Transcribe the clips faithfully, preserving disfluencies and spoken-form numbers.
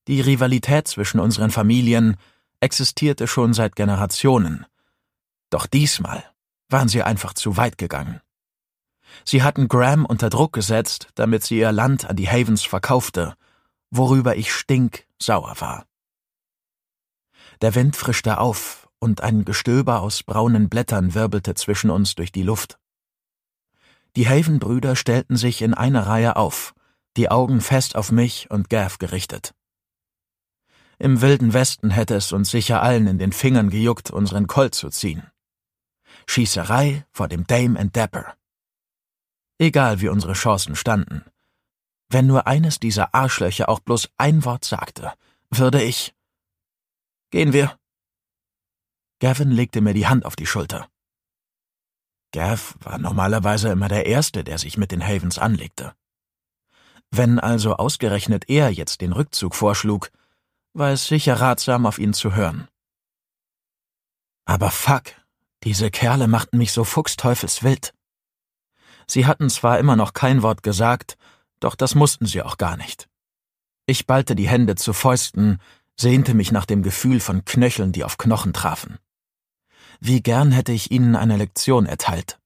Die Rivalität zwischen unseren Familien existierte schon seit Generationen. Doch diesmal waren sie einfach zu weit gegangen. Sie hatten Graham unter Druck gesetzt, damit sie ihr Land an die Havens verkaufte, worüber ich stinksauer war. Der Wind frischte auf und ein Gestöber aus braunen Blättern wirbelte zwischen uns durch die Luft. Die Haven-Brüder stellten sich in einer Reihe auf, die Augen fest auf mich und Gav gerichtet. Im wilden Westen hätte es uns sicher allen in den Fingern gejuckt, unseren Colt zu ziehen. Schießerei vor dem Dame and Dapper. Egal wie unsere Chancen standen. Wenn nur eines dieser Arschlöcher auch bloß ein Wort sagte, würde ich... Gehen wir. Gavin legte mir die Hand auf die Schulter. Gav war normalerweise immer der Erste, der sich mit den Havens anlegte. Wenn also ausgerechnet er jetzt den Rückzug vorschlug, war es sicher ratsam, auf ihn zu hören. Aber fuck, diese Kerle machten mich so fuchsteufelswild. Sie hatten zwar immer noch kein Wort gesagt, doch das mussten sie auch gar nicht. Ich ballte die Hände zu Fäusten, sehnte mich nach dem Gefühl von Knöcheln, die auf Knochen trafen. Wie gern hätte ich ihnen eine Lektion erteilt.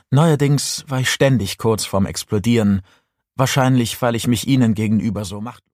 Neuerdings war ich ständig kurz vorm Explodieren, wahrscheinlich weil ich mich ihnen gegenüber so machtlos